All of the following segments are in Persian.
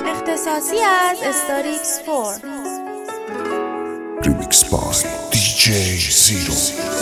اختصاصی از استاریکس 4 ریمیکس بای دیجی زیرو.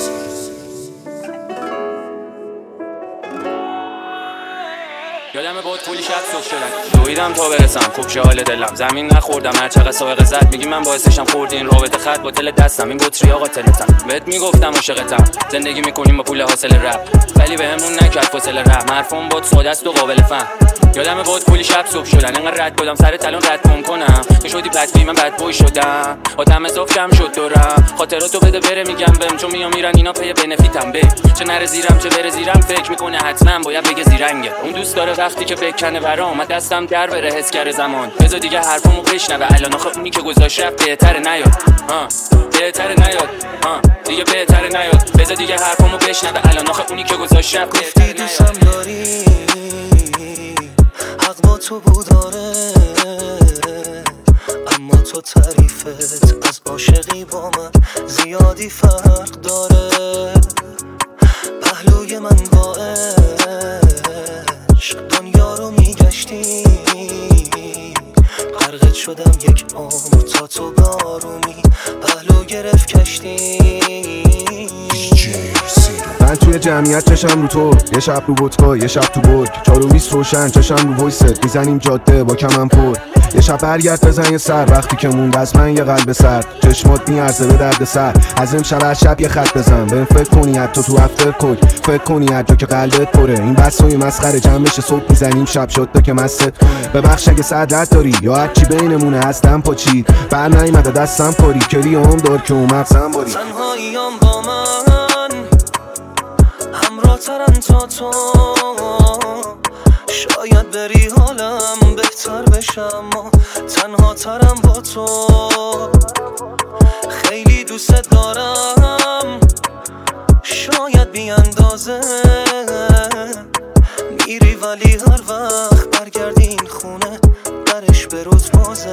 یادم بود کلی شب صبح شدن دویدم تا برسم خوب شه حال دلم زمین نخوردم هر چقدر سابقه زد میگی من باعثشم خوردی این رابطه خط با تل دستم این بطری آقا تلتم بهت میگفتم عاشقتم زندگی میکنیم با پول حاصل رپ ولی بهمون نکرد فاصله رپ حرفم بود ساده است و قابل فهم یادم بود کلی شب صبح شدن انقدر رد بودم سر تلون رد کنم که شدی بدبی من بد بوی شدم آدم صاف کم شد دورم خاطراتو بده بره میگم بهم چون میام میرن اینا پی بنفیتم به چه نره زیرم چه بره زیرم فکر میکنه حتما باید بگه زیرنگه اون دوست داره وقتی که بکنه برام دستم در بره حس کرده زمان بذار دیگه حرفمو بشنوه الان آخه اونی که گذاشت رفت بهتره نیاد بهتره نیاد دیگه بهتره نیاد بذار دیگه حرفمو بشنوه الان آخه اونی که گذاشت رفت گفتی دوستم داری حق با تو بوداره اما تو تعریفت از عاشقی با من زیادی فرق داره پهلوی من با عشق دنیا رو میگشتی غرقت شدم یک عمر تا تو بارومی پهلو گرفت کشتی من توی جمعیت چشم رو تو یه شب رو بوتکا یه شب تو برگ 420 روشن چشم رو وایست میزنیم جاده با کمم پر یه شب برگرد بزن یه سر وقتی که موند از من یه قلب سر چشمات میارزه به درد سر از امشب هر شب یه خط بزن بهم فکر کنی حتی تو افتر کد فکر کنی هر جا که قلبت پره این بسوی مسخره جمع بشه صبح میزنیم شب شد تا که مست ببخش اگه سعادت داری یا هر چی بینمونه هستم پاچید بر نیومده دستم کاری کلی هم دار که اون مغزم باری تنهاییام با من همراه ترم تا تو شاید بری حالم بهتر بشم اما تنها ترم با تو خیلی دوست دارم شاید بی اندازه میری ولی هر وقت برگردی این خونه درش به روز بازه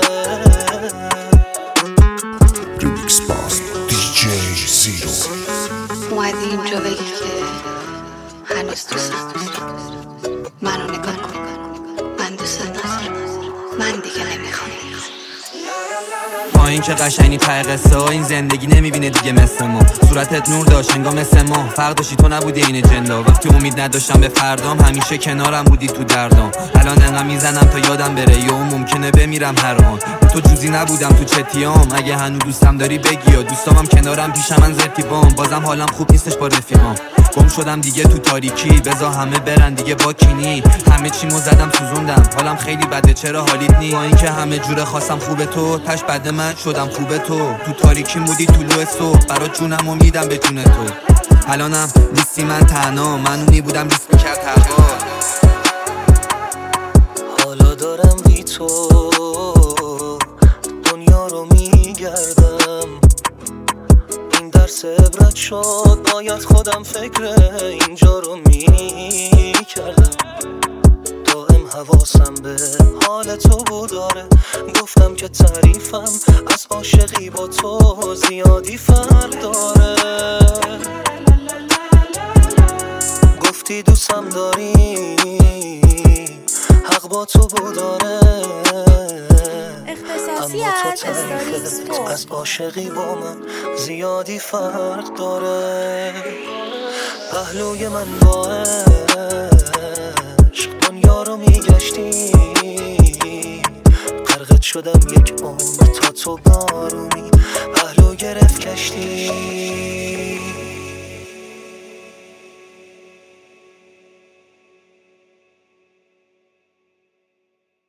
ریمیکس بای دیجی زیرو. اومدی اینجا بگی که هنوز دوست منو نگاه کن من دوست ندارم من دیگه نمیخوام با این که قشنگی ته قصه ها این زندگی نمیبینه دیگه مثل ما صورتت نور داشت انگار مثل ما فرق داشتی تو نبودی این جندا وقتی امید نداشتم به فردام همیشه کنارم بودی تو دردام الان انقدر میزنم تا یادم بره یا ممکنه بمیرم هر آن تو جوزی نبودم تو چتیام اگه هنوز دوستم داری بگی یا دوستامم کنارم پیشم من زرتیبام بازم حالم خوب نیستش با رفیقام گم شدم دیگه تو تاریکی بذار همه برن دیگه با کینی همه چیمو زدم سوزوندم حالم خیلی بده چرا حالیت نی با اینکه همه جوره خواستم خوبه تو تاش بد من شدم خوبه تو تاریکی مودی طلوع صبح برات جونم امیدم به جون تو الانم نیستی من تنها من اونی بودم لیست میکرد هوا حالا دارم بی تو دنیا رو میگردم این درس عبرت شد باید خودم فکر اینجا رو میکردم دائم حواسم به حال تو بوداره گفتم که تعریفم از عاشقی با تو زیادی فرق داره گفتی دوستم داری حق با تو بوداره اختصاصی اما تو از استاریکس تعریفت 4 از عاشقی با من زیادی فرق داره پهلوی من با عشق دنیا رو میگشتی غرقت شدم یک عمر تا تو بارومی پهلو گرفت کشتی